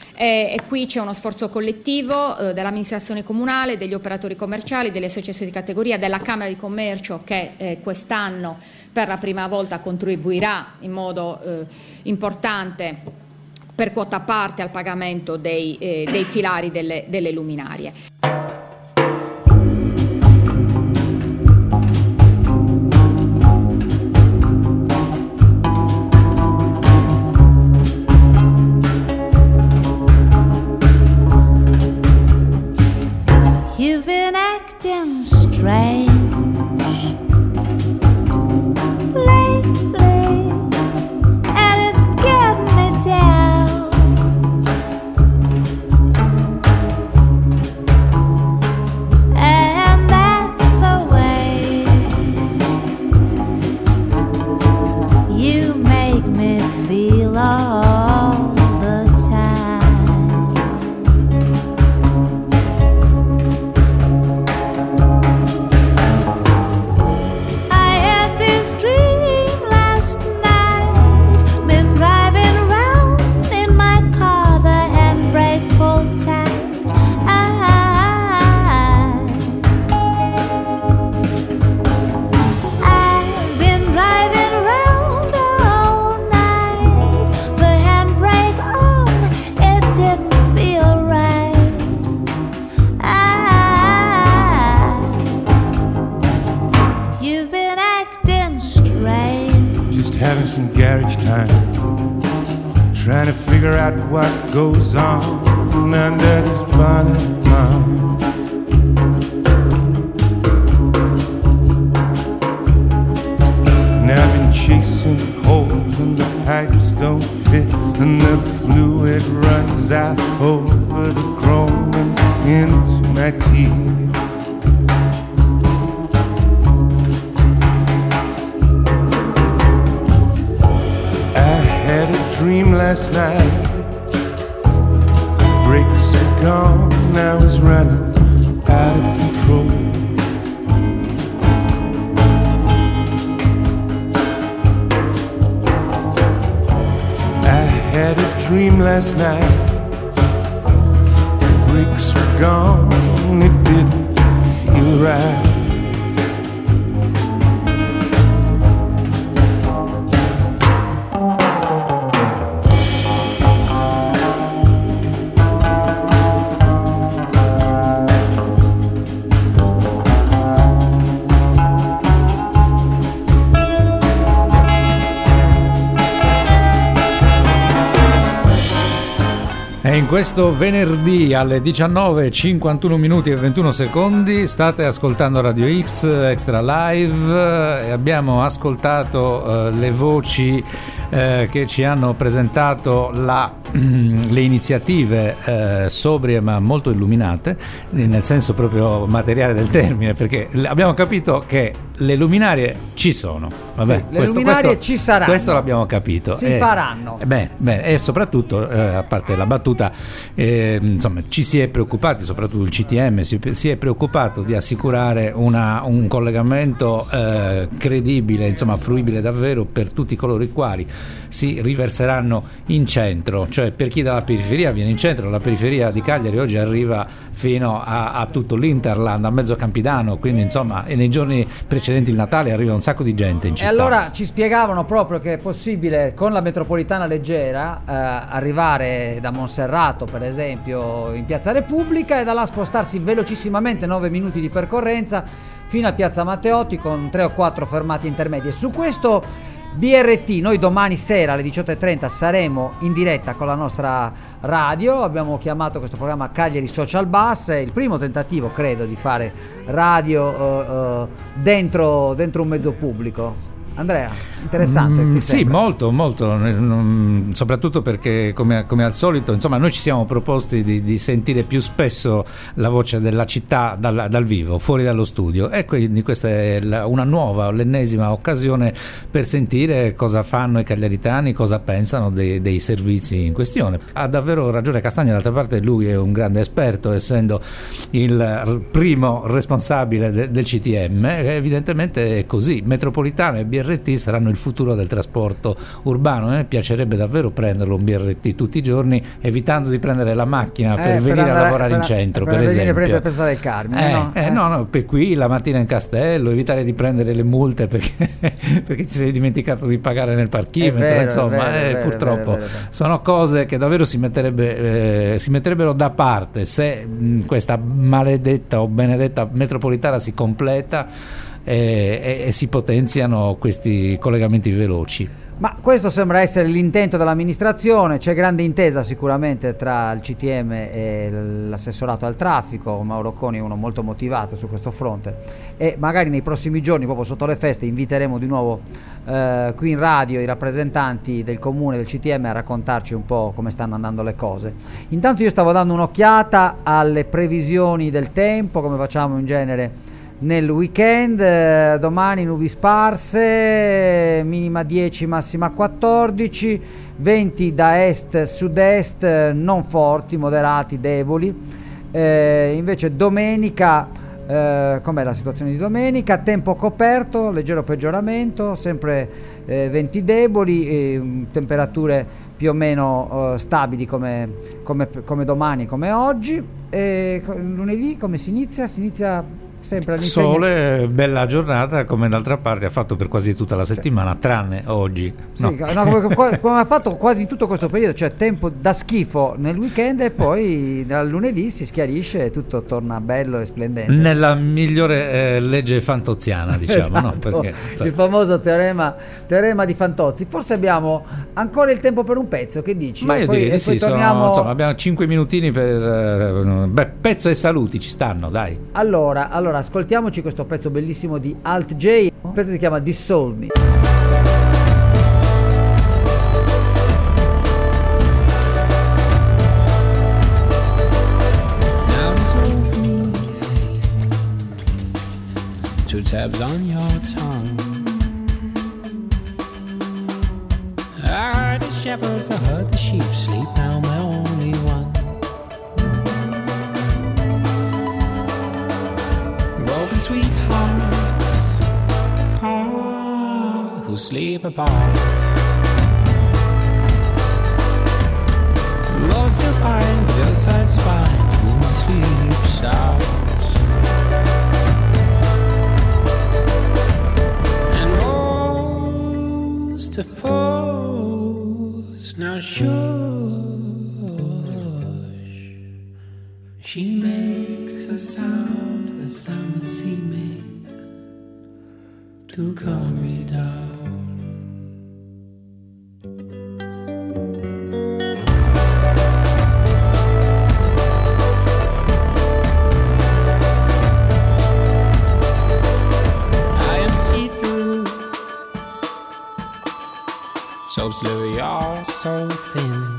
E qui c'è uno sforzo collettivo dell'amministrazione comunale, degli operatori commerciali, delle associazioni di categoria, della Camera di Commercio che quest'anno per la prima volta contribuirà in modo importante per quota parte al pagamento dei filari delle luminarie. You've been acting strange lately, and it's getting me down. having some garage time, trying to figure out what goes on under this bonnet mom. Now I've been chasing holes and the pipes don't fit, and the fluid runs out over the chrome and into my teeth. Had a dream last night, the brakes are gone, I was running out of control. I had a dream last night, the brakes were gone, it didn't feel right. In questo venerdì alle 19:51 minuti e 21 secondi state ascoltando Radio X Extra Live e abbiamo ascoltato le voci che ci hanno presentato le iniziative sobrie ma molto illuminate, nel senso proprio materiale del termine, perché abbiamo capito che le luminarie ci sono. Vabbè, sì, le luminarie ci saranno. Questo l'abbiamo capito. Si faranno. Bene, e soprattutto, a parte la battuta, insomma, ci si è preoccupati, soprattutto il CTM si è preoccupato di assicurare un collegamento credibile, insomma, fruibile davvero per tutti coloro i quali si riverseranno in centro, cioè per chi dalla periferia viene in centro. La periferia di Cagliari oggi arriva fino a tutto l'Interland, a mezzo Campidano, quindi insomma, e nei giorni precedenti il Natale arriva un sacco di gente in città. E allora ci spiegavano proprio che è possibile con la metropolitana leggera arrivare da Monserrato per esempio in Piazza Repubblica e da là spostarsi velocissimamente 9 minuti di percorrenza fino a Piazza Matteotti con 3 o 4 fermate intermedie. Su questo BRT noi domani sera alle 18:30 saremo in diretta con la nostra radio. Abbiamo chiamato questo programma Cagliari Social Bus, è il primo tentativo credo di fare radio dentro un mezzo pubblico. Andrea, interessante. Sì, molto, soprattutto perché come al solito, insomma, noi ci siamo proposti di sentire più spesso la voce della città dal vivo, fuori dallo studio, e quindi questa è una nuova, l'ennesima occasione per sentire cosa fanno i cagliaritani, cosa pensano dei servizi in questione. Ha davvero ragione Castagna, d'altra parte lui è un grande esperto, essendo il primo responsabile del CTM, evidentemente è così. Metropolitana e BRT saranno il futuro del trasporto urbano. A me piacerebbe davvero prenderlo un BRT tutti i giorni, evitando di prendere la macchina per venire a lavorare in centro, per esempio. Per Piazza del Carmine, no, per qui la mattina in Castello, evitare di prendere le multe perché ti sei dimenticato di pagare nel parchimetro, insomma, purtroppo vero. Sono cose che davvero si metterebbero da parte se questa maledetta o benedetta metropolitana si completa e si potenziano questi collegamenti veloci. Ma questo sembra essere l'intento dell'amministrazione. C'è grande intesa sicuramente tra il CTM e l'assessorato al traffico. Mauro Coni è uno molto motivato su questo fronte e magari nei prossimi giorni, proprio sotto le feste, inviteremo di nuovo qui in radio i rappresentanti del comune, del CTM, a raccontarci un po' come stanno andando le cose. Intanto io stavo dando un'occhiata alle previsioni del tempo, come facciamo in genere nel weekend. Domani nubi sparse, minima 10, massima 14, venti da est-sud-est non forti, moderati, deboli. Invece domenica, com'è la situazione di domenica? Tempo coperto, leggero peggioramento, sempre venti deboli, temperature più o meno stabili come domani, come oggi. Lunedì come si inizia? Si inizia sempre all'insegna. Sole, bella giornata, come d'altra parte ha fatto per quasi tutta la settimana, tranne oggi. Sì, come ha fatto quasi in tutto questo periodo, cioè tempo da schifo nel weekend e poi dal lunedì si schiarisce e tutto torna bello e splendente. Nella migliore legge fantoziana, diciamo. Esatto, no? Perché, il famoso teorema di Fantozzi. Forse abbiamo ancora il tempo per un pezzo, che dici? Ma io direi di sì, torniamo... insomma, abbiamo 5 minutini per pezzo e saluti, ci stanno, dai. Allora, ascoltiamoci questo pezzo bellissimo di Alt J, il pezzo si chiama Dissolve Me. Two tabs on your tongue. I heard the shepherds, I heard the sheep sleep, now my only one. Broken sweethearts, who sleep apart. Most of pine, hillside spines, moon sleeps out. Suppose now shush, she makes the sound she makes to calm me down. So slowly you're so thin.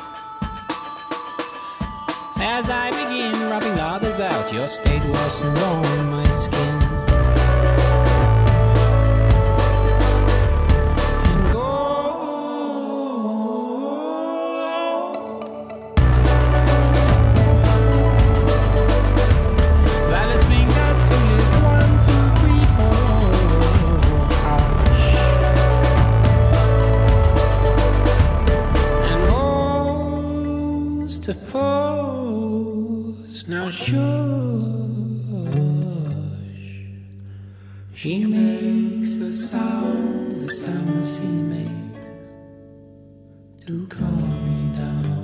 As I begin rubbing others out, your state worsens on my skin. And gold, Violet's finger to live 1, 2, 3, 4. Hush. Suppose now shush, she makes the sound she makes to calm me down.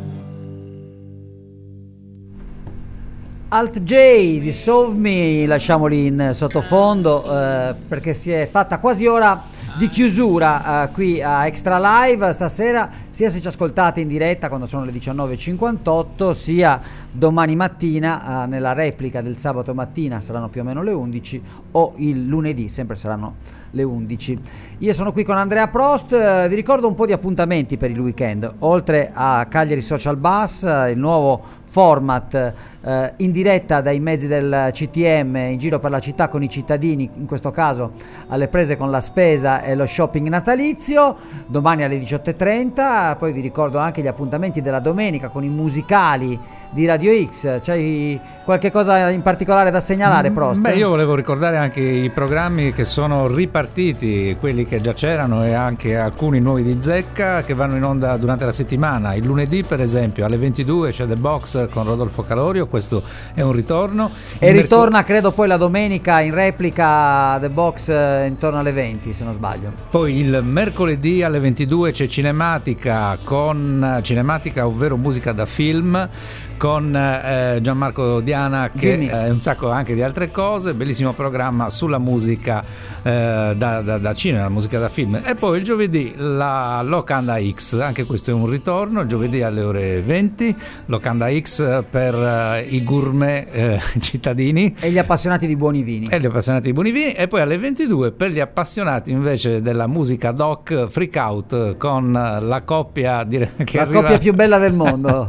Alt J, Dissolve Me, lasciamoli in sottofondo perché si è fatta quasi ora di chiusura qui a Extra Live stasera, sia se ci ascoltate in diretta quando sono le 19.58, sia domani mattina nella replica del sabato mattina, saranno più o meno le 11, o il lunedì sempre saranno le 11. Io sono qui con Andrea Prost, vi ricordo un po' di appuntamenti per il weekend, oltre a Cagliari Social Bus, il nuovo format in diretta dai mezzi del CTM in giro per la città con i cittadini, in questo caso alle prese con la spesa e lo shopping natalizio, domani alle 18.30. Poi vi ricordo anche gli appuntamenti della domenica con i musicali di Radio X. C'hai qualche cosa in particolare da segnalare, Prost? Beh, io volevo ricordare anche i programmi che sono ripartiti, quelli che già c'erano, e anche alcuni nuovi di zecca che vanno in onda durante la settimana. Il lunedì, per esempio, alle 22 c'è The Box con Rodolfo Calorio, questo è un ritorno. E ritorna credo poi la domenica in replica The Box intorno alle 20, se non sbaglio. Poi il mercoledì alle 22 c'è Cinematica, ovvero musica da film, con Gianmarco Diana, che un sacco anche di altre cose, bellissimo programma sulla musica da cinema, la musica da film. E poi il giovedì la Locanda X, anche questo è un ritorno, il giovedì alle ore 20, Locanda X per i gourmet cittadini e gli appassionati di buoni vini. E poi alle 22 per gli appassionati invece della musica doc, Freak Out, con la coppia coppia più bella del mondo.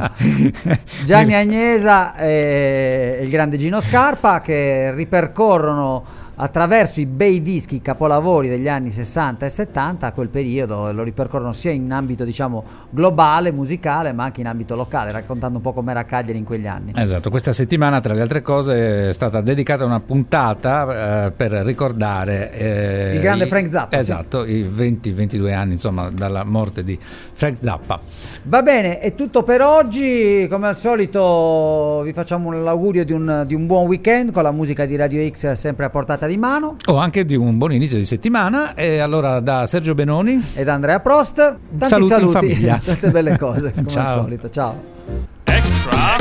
Gianni Agnesa e il grande Gino Scarpa, che ripercorrono attraverso i bei dischi capolavori degli anni 60 e 70, a quel periodo lo ripercorrono sia in ambito diciamo globale, musicale, ma anche in ambito locale, raccontando un po' com'era Cagliari in quegli anni. Esatto, questa settimana tra le altre cose è stata dedicata una puntata per ricordare il grande Frank Zappa. Esatto, sì. I 20-22 anni insomma dalla morte di Frank Zappa. Va bene, è tutto per oggi, come al solito vi facciamo l'augurio di un buon weekend con la musica di Radio X sempre a portata di mano, o anche di un buon inizio di settimana. E allora da Sergio Benoni e da Andrea Prost, tanti saluti in famiglia. Tante belle cose come ciao. al solito, ciao. Extra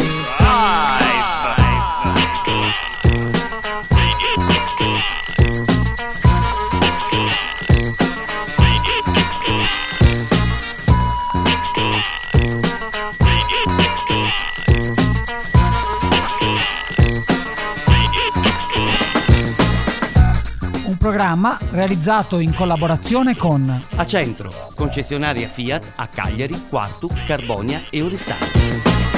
Programma realizzato in collaborazione con Acentro, concessionaria Fiat a Cagliari, Quartu, Carbonia e Oristano.